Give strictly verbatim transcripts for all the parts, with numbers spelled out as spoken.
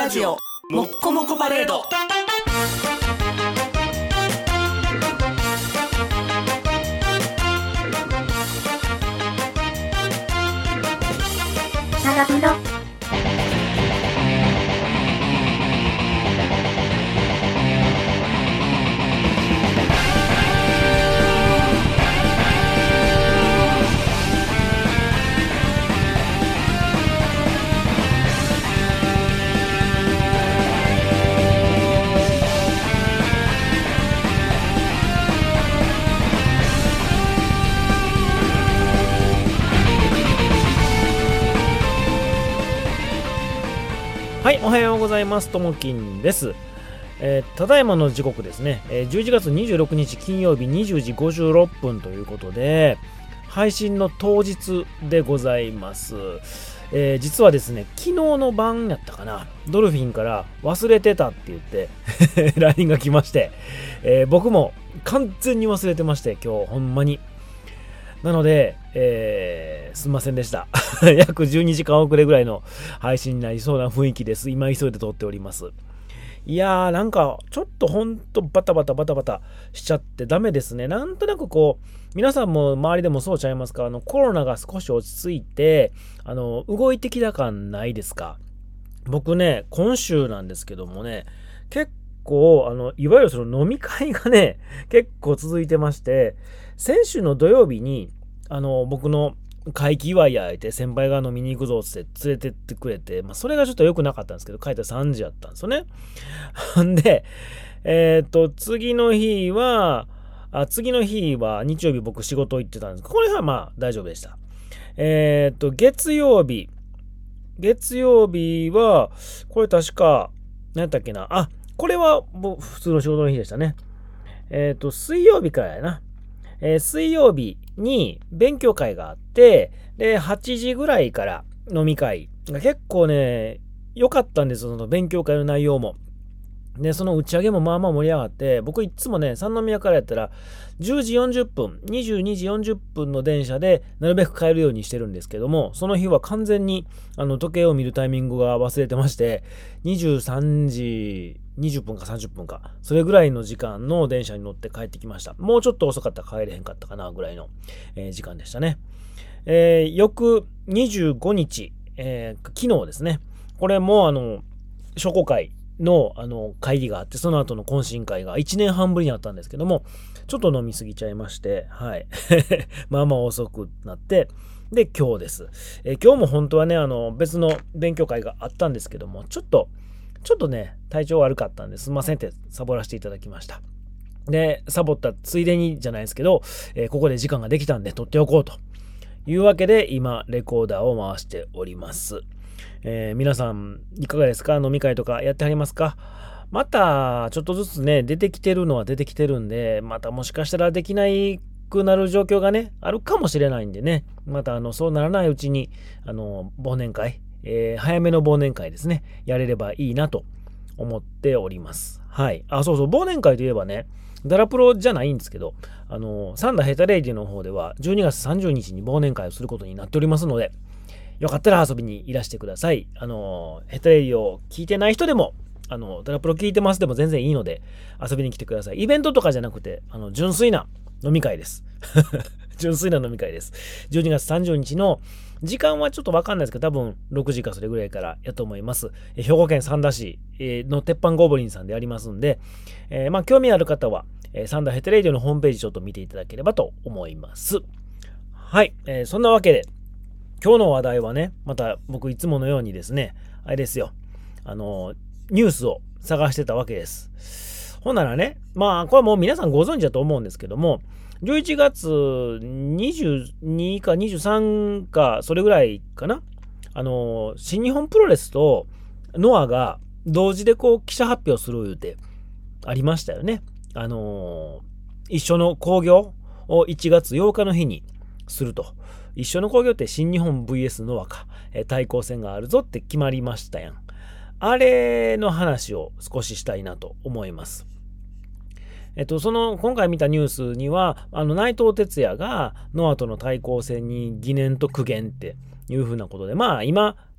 ラジオもっこもこパレード。 長風呂。 はい、おはようございます。ともきんです。えー、ただいまの時刻ですね、えー、じゅういちがつにじゅうろくにち金曜日にじゅうじごじゅうろっぷんということで、配信の当日でございます。えー、実はですね、昨日の晩やったかな、ドルフィンから忘れてたって言って、ライン が来まして、えー、僕も完全に忘れてまして、今日ほんまに。なので、えー、すいませんでした。約じゅうにじかん遅れぐらいの配信になりそうな雰囲気です。今急いで撮っております。いやー、なんかちょっとほんとバタバタバタバタしちゃってダメですね。なんとなくこう、皆さんも周りでもそうちゃいますか？あのコロナが少し落ち着いて、あの動いてきた感ないですか？僕ね、今週なんですけどもね、結構あのいわゆるその飲み会がね、結構続いてまして、先週の土曜日にあの僕の会期祝いやいて先輩が飲みに行くぞって連れてってくれて、まあ、それがちょっと良くなかったんですけど、帰ったらさんじやったんですよね。んで、えっと次の日はあ次の日は日曜日僕仕事行ってたんですけど、これはまあ大丈夫でした。えっと月曜日月曜日はこれ確か何やったっけな、あこれはもう普通の仕事の日でしたね。えっと水曜日からやな。えー、水曜日に勉強会があって、で、はちじぐらいから飲み会が結構ね、良かったんですよ、その勉強会の内容も。で、その打ち上げもまあまあ盛り上がって、僕いつもね、三宮からやったら、じゅうじよんじゅっぷん、にじゅうにじよんじゅっぷんの電車でなるべく帰るようにしてるんですけども、その日は完全にあの時計を見るタイミングが忘れてまして、にじゅうさんじにじゅっぷんかさんじゅっぷんか、それぐらいの時間の電車に乗って帰ってきました。もうちょっと遅かったら帰れへんかったかなぐらいの、えー、時間でしたね。えー、翌にじゅうごにち、えー、昨日ですね、これもあの商工会のあの会議があって、その後の懇親会がいちねんはんぶりにあったんですけども、ちょっと飲みすぎちゃいまして、はいまあまあ遅くなって、で今日です、えー、今日も本当はね、あの別の勉強会があったんですけども、ちょっとちょっとね体調悪かったんですいませんってサボらせていただきました。でサボったついでにじゃないですけど、えー、ここで時間ができたんで撮っておこうというわけで、今レコーダーを回しております。えー、皆さんいかがですか？飲み会とかやってはりますか？またちょっとずつね出てきてるのは出てきてるんで、またもしかしたらできないくなる状況がねあるかもしれないんでね、またあのそうならないうちにあの忘年会、えー、早めの忘年会ですね、やれればいいなと思っております。はい。あ、そうそう、忘年会といえばね、ダラプロじゃないんですけど、あのサンダヘタレイディの方ではじゅうにがつさんじゅうにちに忘年会をすることになっておりますので、よかったら遊びにいらしてください。あのヘタレイディを聞いてない人でも、あのダラプロ聞いてますでも全然いいので遊びに来てください。イベントとかじゃなくて、あの純粋な飲み会です純粋な飲み会です。じゅうにがつさんじゅうにちの時間はちょっとわかんないですけど、多分ろくじかそれぐらいからやと思います。え兵庫県三田市の鉄板ゴブリンさんでやりますんで、えー、まあ興味ある方は、えー、サンダーヘテレイディのホームページちょっと見ていただければと思います。はい、えー、そんなわけで今日の話題はね、また僕いつものようにですね、あれですよ、あのニュースを探してたわけです。ほんならね、まあこれはもう皆さんご存知だと思うんですけども、じゅういちがつにじゅうにかにじゅうさんかそれぐらいかな、あの新日本プロレスとノアが同時でこう記者発表する予定ありましたよね。あの一緒の興行をいちがつようかの日にすると。一緒の興行って新日本 ブイエス ノアか、え対抗戦があるぞって決まりましたやん。あれの話を少ししたいなと思います。えっと、その今回見たニュースには、あの内藤哲也がノアとの対抗戦に疑念と苦言っていうふうなことで、まあ今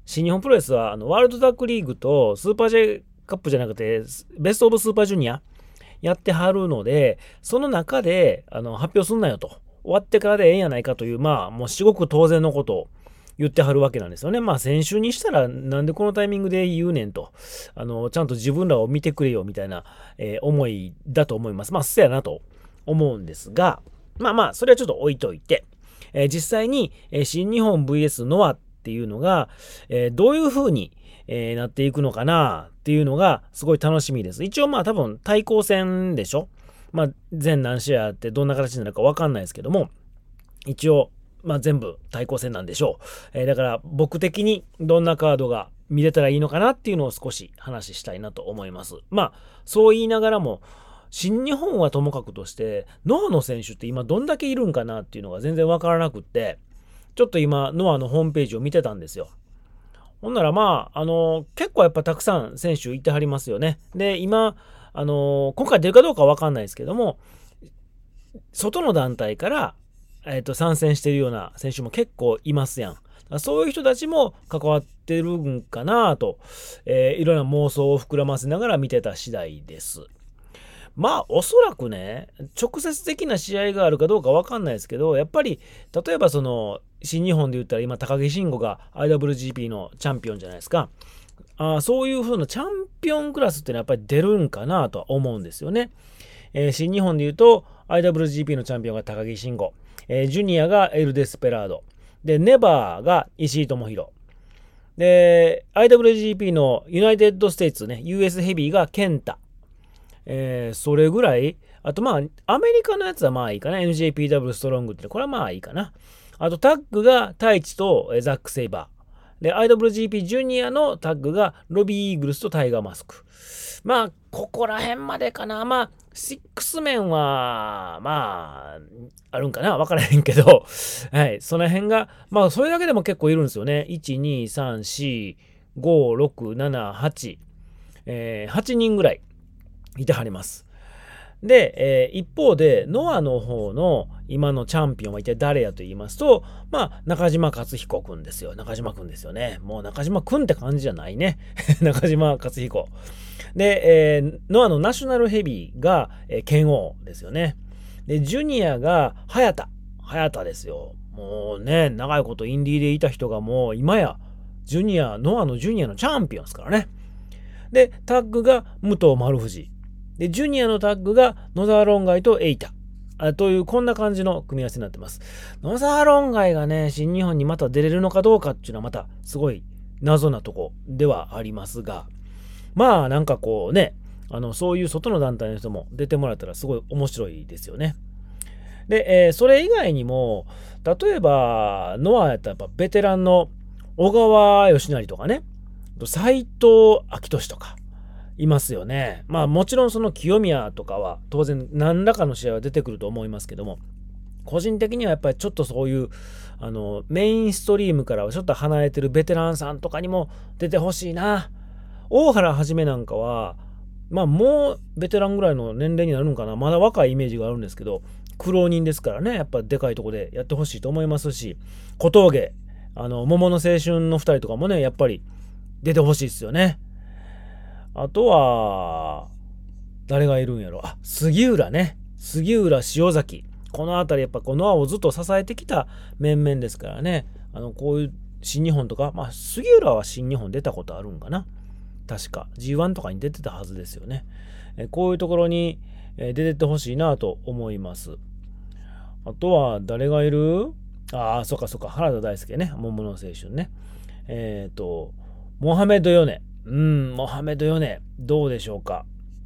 新日本プロレスはあのワールドタッグリーグとスーパー J カップじゃなくてベストオブスーパージュニアやってはるので、その中であの発表すんなよと、終わってからでええんやないかという、まあもう至極当然のことを言ってはるわけなんですよね。まあ先週にしたらなんでこのタイミングで言うねんと、あのちゃんと自分らを見てくれよみたいな、えー、思いだと思います。まあそうやなと思うんですが、まあまあそれはちょっと置いといて、えー、実際に、えー、新日本 ブイエス ノアっていうのが、えー、どういう風に、えー、なっていくのかなっていうのがすごい楽しみです。一応まあ多分対抗戦でしょ。まあ全何試合あってどんな形になるかわかんないですけども、一応まあ全部対抗戦なんでしょう。えー、だから僕的にどんなカードが見れたらいいのかなっていうのを少し話したいなと思います。まあそう言いながらも、新日本はともかくとしてノアの選手って今どんだけいるんかなっていうのが全然わからなくって、ちょっと今ノアのホームページを見てたんですよ。ほんならまあ、あのー、結構やっぱたくさん選手いてはりますよね。で、今、あのー、今回出るかどうかわかんないですけども、外の団体から、えーと、参戦しているような選手も結構いますやん。そういう人たちも関わってるんかなと、えー、いろんな妄想を膨らませながら見てた次第です。まあおそらくね、直接的な試合があるかどうかわかんないですけど、やっぱり例えばその新日本で言ったら今高木慎吾が アイダブリュージーピー のチャンピオンじゃないですか。あ、そういう風なチャンピオンクラスってのはやっぱり出るんかなとは思うんですよね。えー、新日本で言うと アイダブリュージーピー のチャンピオンが高木慎吾、えー、ジュニアがエル・デスペラードで、ネバーが石井智弘で、 アイダブリュージーピー のユナイテッドステイツね、 ユーエス ヘビーがケンタ、えー、それぐらい。あとまあアメリカのやつはまあいいかな。 エヌジェーピーダブリュー ストロングってこれはまあいいかな。あとタッグがタイチとザック・セイバーで、 アイダブリュージーピー ジュニアのタッグがロビー・イーグルスとタイガー・マスク。まあここら辺までかな。まあシックスメンはまああるんかな、分からへんけどはい、その辺がまあそれだけでも結構いるんですよね。いち、に、さん、よん、ご、ろく、なな、はち、えー、はちにんぐらいいてはります。で、えー、一方でノアの方の今のチャンピオンは一体誰やと言いますと、まあ中島克彦くんですよ。中島くんですよね。もう中島くんって感じじゃないね中島克彦で、えー、ノアのナショナルヘビーが、えー、剣王ですよね。でジュニアが早田早田ですよ。もうね、長いことインディーでいた人がもう今やジュニアノアのジュニアのチャンピオンですからね。でタッグが武藤丸藤で、ジュニアのタッグが野沢論外とエイタというこんな感じの組み合わせになってます。野沢論外がね、新日本にまた出れるのかどうかっていうのはまたすごい謎なとこではありますが、まあなんかこうね、あのそういう外の団体の人も出てもらったらすごい面白いですよね。で、えー、それ以外にも例えばノアやったらやっぱベテランの小川義成とかね、斎藤明俊とかいますよね。まあもちろんその清宮とかは当然何らかの試合は出てくると思いますけども、個人的にはやっぱりちょっとそういうあのメインストリームからはちょっと離れてるベテランさんとかにも出てほしいな。大原はじめなんかはまあもうベテランぐらいの年齢になるのかな。まだ若いイメージがあるんですけど、苦労人ですからね、やっぱでかいとこでやってほしいと思いますし、小峠、あの桃の青春のふたりとかもね、やっぱり出てほしいですよね。あとは誰がいるんやろ。あ、杉浦ね。杉浦、塩崎。このあたりやっぱこのノアをずっと支えてきた面々ですからね。あのこういう新日本とか、まあ杉浦は新日本出たことあるんかな。確か ジーワン とかに出てたはずですよね。えこういうところに出てってほしいなと思います。あとは誰がいる？ああ、そっかそっか。原田大輔ね。桃の青春ね。えっと、モハメド・ヨネ。うん、モハメド・ヨネ。どうでしょうか。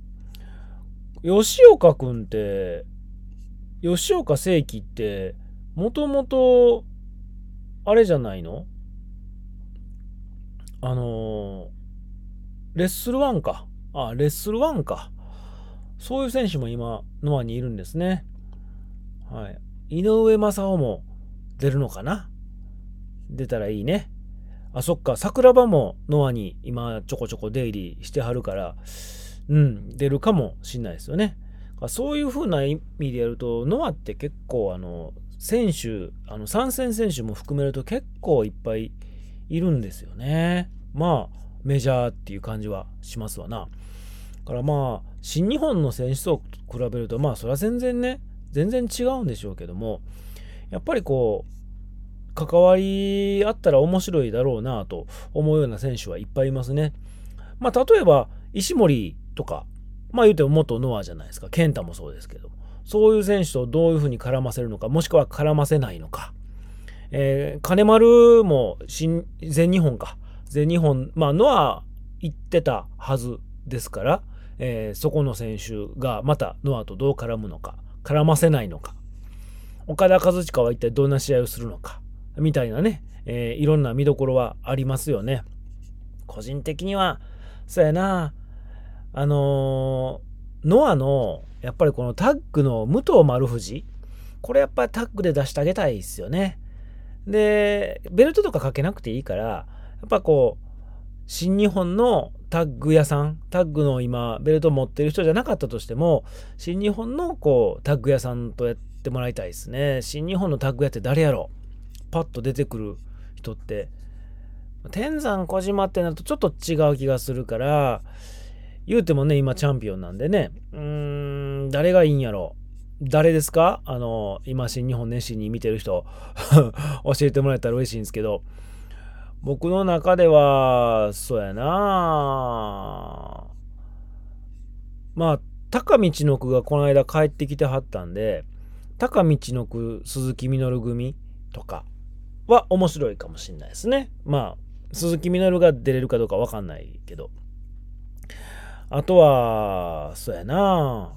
吉岡くんって、吉岡聖輝って、もともと、あれじゃないの？あのー、レッスルワンか。あ、レッスルワンか。そういう選手も今、ノアにいるんですね。はい。井上正雄も出るのかな？出たらいいね。あ、そっか。桜庭もノアに今ちょこちょこ出入りしてはるから、うん、出るかもしんないですよね。そういう風な意味でやると、ノアって結構あの、選手、あの参戦選手も含めると結構いっぱいいるんですよね。まあメジャーっていう感じはしますわな。だからまあ新日本の選手と比べるとまあそれは全然ね全然違うんでしょうけども、やっぱりこう関わりあったら面白いだろうなと思うような選手はいっぱいいますね。まあ例えば石森とか、まあ言うても元ノアじゃないですか。健太もそうですけど、そういう選手とどういうふうに絡ませるのか、もしくは絡ませないのか。えー、金丸も新全日本か全日本、まあノア行ってたはずですから、えー、そこの選手がまたノアとどう絡むのか、絡ませないのか、岡田和親は一体どんな試合をするのかみたいなね、えー、いろんな見どころはありますよね。個人的にはそうやな、あのー、ノアのやっぱりこのタッグの武藤丸藤、これやっぱりタッグで出してあげたいですよね。でベルトとかかけなくていいから、やっぱこう新日本のタッグ屋さん、タッグの今ベルト持ってる人じゃなかったとしても、新日本のこうタッグ屋さんとやってもらいたいですね。新日本のタッグ屋って誰やろ、パッと出てくる人って天山小島ってなるとちょっと違う気がするから、言うてもね今チャンピオンなんでね、うーん誰がいいんやろ。誰ですか？あの今新日本熱心に見てる人教えてもらえたら嬉しいんですけど、僕の中ではそうやな、まあ高道の句がこの間帰ってきてはったんで、高道の句鈴木みのる組とかは面白いかもしれないですね。まあ鈴木みのるが出れるかどうか分かんないけど、あとはそうやな、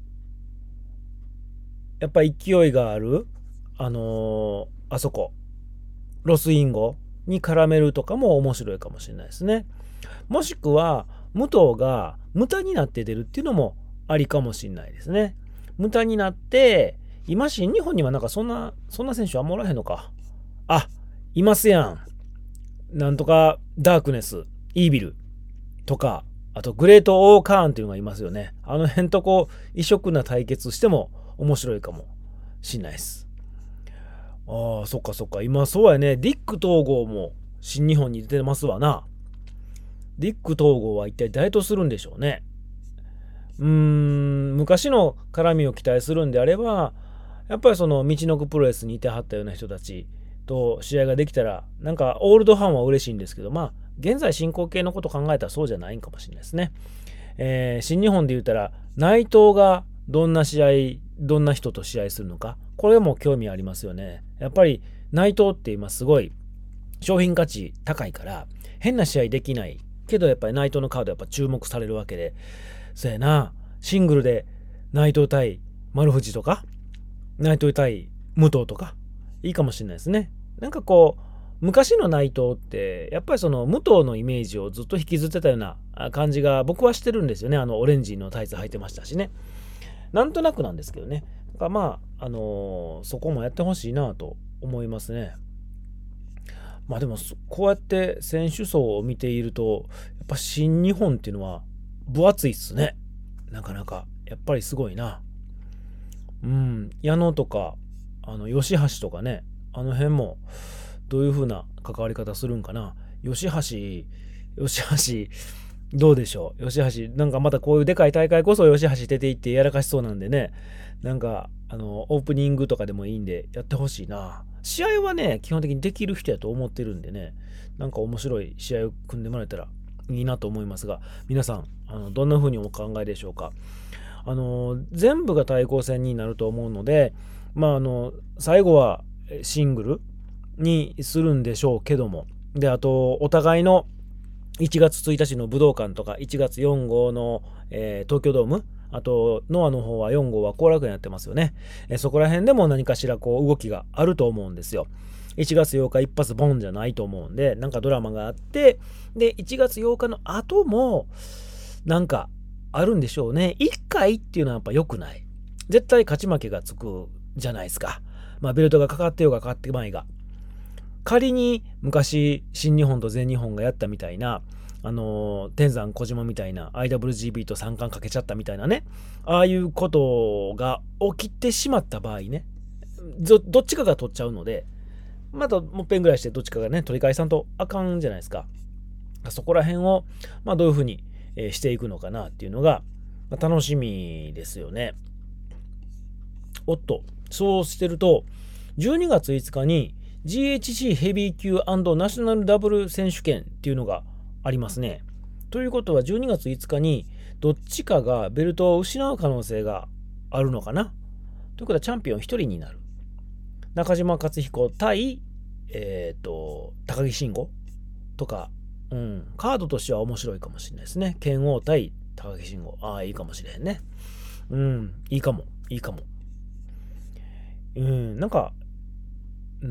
やっぱ勢いがあるあのー、あそこロスインゴに絡めるとかも面白いかもしれないですね。もしくは武藤が無駄になって出るっていうのもありかもしれないですね。無駄になって今新日本にはなんかそんなそんな選手はもらえへんのか。あ、いますやん。なんとかダークネスイービルとか、あとグレートオーカーンっていうのがいますよね。あの辺とこう異色な対決しても面白いかもしんないです。ああ、そっかそっか。今そうやね。ディック統合も新日本に出てますわな。ディック統合は一体誰とするんでしょうね。うーん、昔の絡みを期待するんであれば、やっぱりその道のくプロレスにいてはったような人たちと試合ができたら、なんかオールドファンは嬉しいんですけど、まあ現在進行形のこと考えたらそうじゃないんかもしれないですね。えー、新日本で言ったら内藤がどんな試合、どんな人と試合するのか、これも興味ありますよね。やっぱり内藤って今すごい商品価値高いから変な試合できないけど、やっぱり内藤のカードやっぱ注目されるわけで、そうやな、シングルで内藤対丸藤とか内藤対武藤とかいいかもしれないですね。なんかこう昔の内藤ってやっぱりその武藤のイメージをずっと引きずってたような感じが僕はしてるんですよね。あのオレンジのタイツ履いてましたしね。なんとなくなんですけどね。だからまあ、あのー、そこもやってほしいなと思いますね。まあでもこうやって選手層を見ているとやっぱ新日本っていうのは分厚いっすね。なかなかやっぱりすごいな。うん、矢野とかあの吉橋とかね、あの辺もどういう風な関わり方するんかな。吉橋吉橋どうでしょう。吉橋なんかまたこういうでかい大会こそ吉橋出ていってやらかしそうなんでね、なんかあのオープニングとかでもいいんでやってほしいな。試合はね基本的にできる人やと思ってるんでね、なんか面白い試合を組んでもらえたらいいなと思いますが、皆さんあのどんな風にお考えでしょうか。あの全部が対抗戦になると思うので、まああの最後はシングルにするんでしょうけども、であとお互いのいちがつついたちの武道館とかいちがつよん号の、えー、東京ドーム、あとノアの方はよん号は後楽園やってますよね。えー、そこら辺でも何かしらこう動きがあると思うんですよ。いちがつようか一発ボンじゃないと思うんで、なんかドラマがあって、でいちがつようかの後もなんかあるんでしょうね。いっかいっていうのはやっぱ良くない。絶対勝ち負けがつくじゃないですか。まあベルトがかかってようがかかってまいが。仮に昔新日本と全日本がやったみたいな、あのー、天山小島みたいな アイダブリュージービー と三冠かけちゃったみたいなね、ああいうことが起きてしまった場合ね、ど, どっちかが取っちゃうので、 またもっぺんぐらいしてどっちかがね取り返さんとあかんじゃないですか。そこら辺を、まあ、どういうふうにしていくのかなっていうのが楽しみですよね。おっと、そうしてるとじゅうにがついつかに ジーエイチシー ヘビー級&ナショナルダブル選手権っていうのがありますね。ということはじゅうにがついつかにどっちかがベルトを失う可能性があるのかな。ということはチャンピオンひとりになる。中島克彦対、えっと、高木慎吾とか、うん、カードとしては面白いかもしれないですね。剣王対高木慎吾。ああ、いいかもしれへんね。うん、いいかも、いいかも。うん、なんか、うん、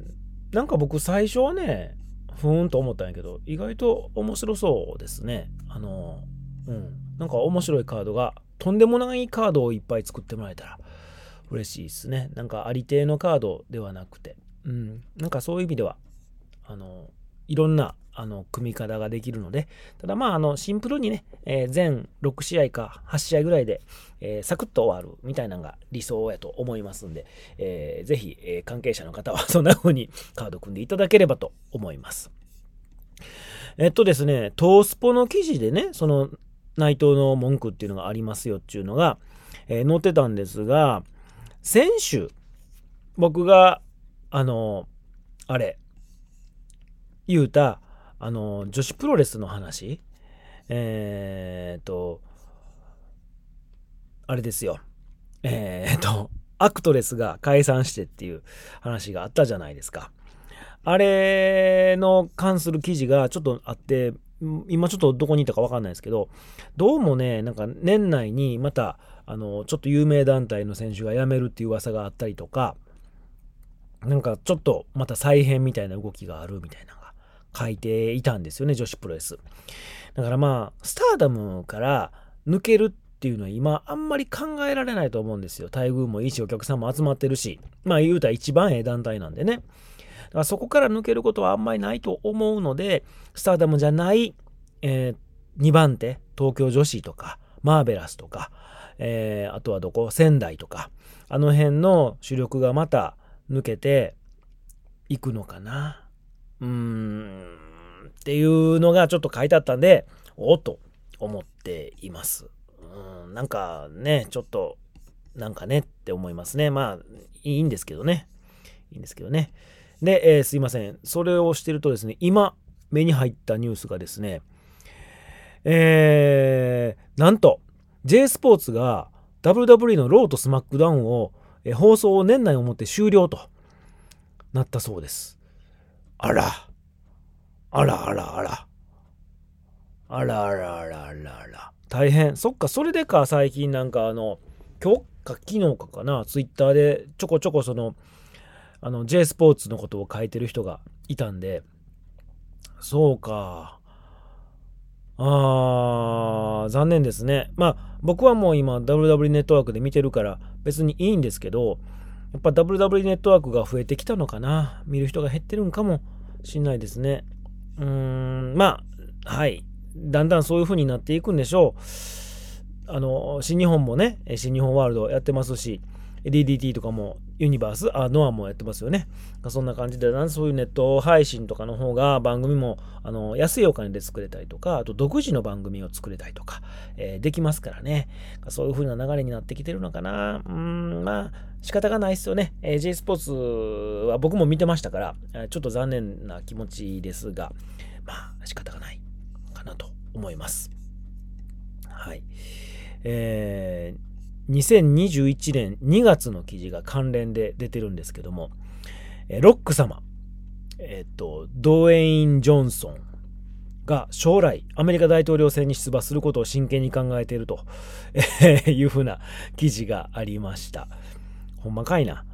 なんか僕最初はね、ふーんと思ったんやけど、意外と面白そうですね。あの、うん、なんか面白いカードが、とんでもないカードをいっぱい作ってもらえたら嬉しいですね。なんかありていのカードではなくて、うん、なんかそういう意味では、あの、いろんなあの組み方ができるので、ただまああのシンプルにね、えー、全ろくしあいかはちしあいぐらいで、えー、サクッと終わるみたいなのが理想やと思いますんで、えー、ぜひ、えー、関係者の方はそんな風にカード組んでいただければと思います。えっとですね、トースポの記事でね、その内藤の文句っていうのがありますよっていうのが、えー、載ってたんですが、先週僕があのあれ言うたあの女子プロレスの話、えー、っとあれですよ、えー、っとアクトレスが解散してっていう話があったじゃないですか。あれの関する記事がちょっとあって、今ちょっとどこにいたか分かんないですけど、どうもね、なんか年内にまたあのちょっと有名団体の選手が辞めるっていう噂があったりとか、なんかちょっとまた再編みたいな動きがあるみたいなのが書いていたんですよね、女子プロレス。だからまあスターダムから抜けるっていうのは今あんまり考えられないと思うんですよ。待遇もいいし、お客さんも集まってるし、まあ言うたら一番ええ団体なんでね。だからそこから抜けることはあんまりないと思うので、スターダムじゃない、えー、にばん手、東京女子とかマーベラスとか、えー、あとはどこ仙台とか、あの辺の主力がまた抜けていくのかな、うーんっていうのがちょっと書いてあったんで、おっと思っています。うん、なんかね、ちょっとなんかねって思いますね。まあいいんですけどね、いいんですけどね。で、えー、すいません、それをしてるとですね、今目に入ったニュースがですね、えー、なんと J スポーツが ダブリューダブリュー のローとスマックダウンを、えー、放送を年内をもって終了となったそうです。あらあらあらあらあらあらあらあらあら大変。そっか、それでか、最近なんかあの今日か昨日かかな、ツイッターでちょこちょこそのあの J スポーツのことを書いてる人がいたんで、そうか、あー残念ですね。まあ僕はもう今 ダブリューダブリュー ネットワークで見てるから別にいいんですけど、やっぱ ダブリューダブリュー ネットワークが増えてきたのかな、見る人が減ってるんかもしんないですね。うーん、まあはいだんだんそういう風になっていくんでしょう。あの新日本もね、新日本ワールドやってますし、 ディーディーティー とかもユニバースあノアもやってますよね。そんな感じで、なんそういうネット配信とかの方が番組もあの安いお金で作れたりとか、あと独自の番組を作れたりとか、えー、できますからね。そういう風な流れになってきてるのかな。うーん、まあ仕方がないですよね。えー、J スポーツは僕も見てましたから、ちょっと残念な気持ちですが、まあ仕方がないかなと思います。はい。えーにせんにじゅういちねんにがつの記事が関連で出てるんですけども、ロック様、えっと、ドウェイン・ジョンソンが将来アメリカ大統領選に出馬することを真剣に考えているというふうな記事がありました。ほんまかいな。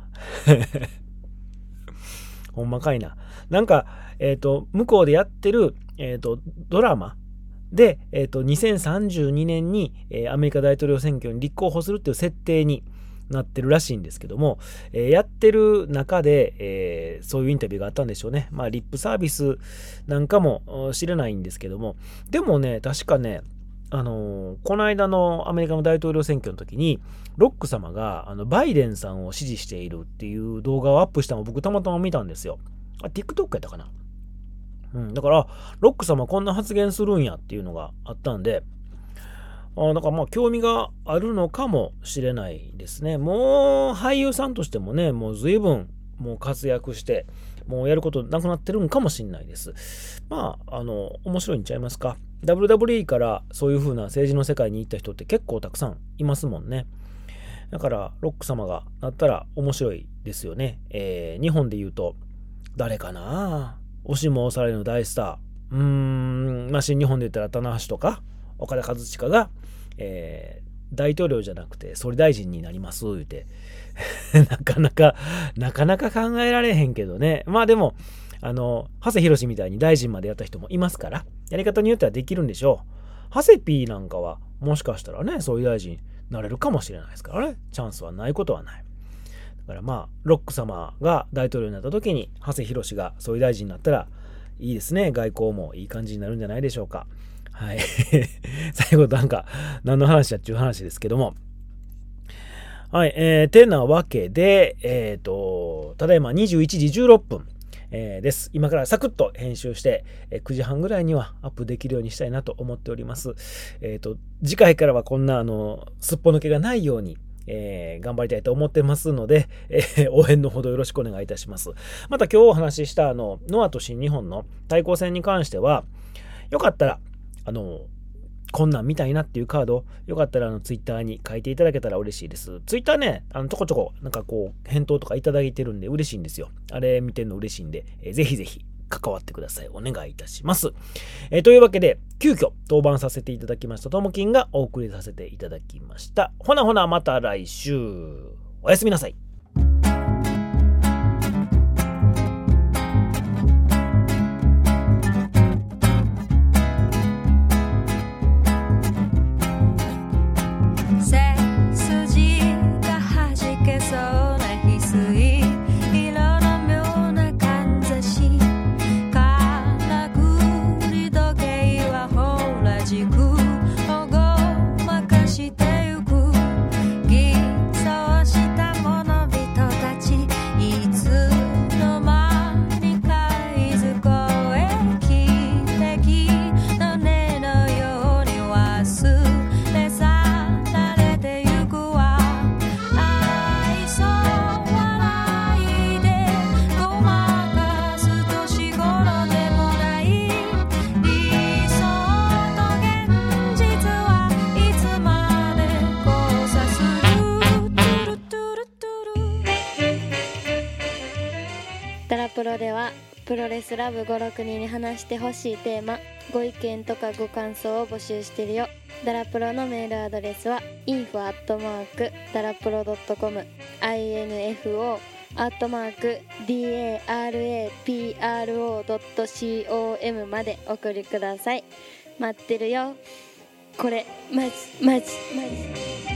ほんまかいな。なんか、えっと、向こうでやってる、えっと、ドラマで、えー、とにせんさんじゅうにねんに、えー、アメリカ大統領選挙に立候補するっていう設定になってるらしいんですけども、えー、やってる中で、えー、そういうインタビューがあったんでしょうね。まあリップサービスなんかも知れないんですけども、でもね確かね、 あのこの間のアメリカの大統領選挙の時にロック様があのバイデンさんを支持しているっていう動画をアップしたのを僕たまたま見たんですよ。あ、TikTok やったかな。うん、だからロック様こんな発言するんやっていうのがあったんで、あだからまあ興味があるのかもしれないですね。もう俳優さんとしてもね、もう随分もう活躍してもうやることなくなってるんかもしれないです。まああの面白いんちゃいますか。 ダブリューダブリューイー からそういう風な政治の世界に行った人って結構たくさんいますもんね。だからロック様がなったら面白いですよね。えー、日本で言うと誰かな、押しも押されの大スター、うーんまあ新日本で言ったら棚橋とか岡田和親が、えー、大統領じゃなくて総理大臣になります言うてなかなかなかなか考えられへんけどね。まあでもあの長谷博みたいに大臣までやった人もいますから、やり方によってはできるんでしょう。長谷 P なんかはもしかしたらね総理大臣になれるかもしれないですからね。チャンスはないことはない。だからまあロック様が大統領になった時に長谷博が総理大臣になったらいいですね。外交もいい感じになるんじゃないでしょうか。はい最後なんか何の話だっていう話ですけども、はい、えー、てなわけでえっ、ー、とただいまにじゅういちじじゅうろっぷん、えー、です。今からサクッと編集して、えー、くじはんぐらいにはアップできるようにしたいなと思っております。えっ、ー、と次回からはこんなあのすっぽ抜けがないようにえー、頑張りたいと思ってますので、えー、応援のほどよろしくお願いいたします。また今日お話ししたあのノアと新日本の対抗戦に関してはよかったらあのこんなん見たいなっていうカードよかったらあのツイッターに書いていただけたら嬉しいです。ツイッターねあのちょこちょこなんかこう返答とかいただいてるんで嬉しいんですよ。あれ見てるの嬉しいんで、えー、ぜひぜひ関わってください。お願いいたします。えー、というわけで急遽登板させていただきましたともきんがお送りさせていただきました。ほなほなまた来週。おやすみなさい。 ダラプロではプロレスラブご、ろくにんに話してほしいテーマ、ご意見とかご感想を募集してるよ。ダラプロのメールアドレスは インフォ アットマーク ダラプロ ドットコム インフォ アットマーク ダラプロ ドットコム までお送りください。待ってるよ。これマジマジマジ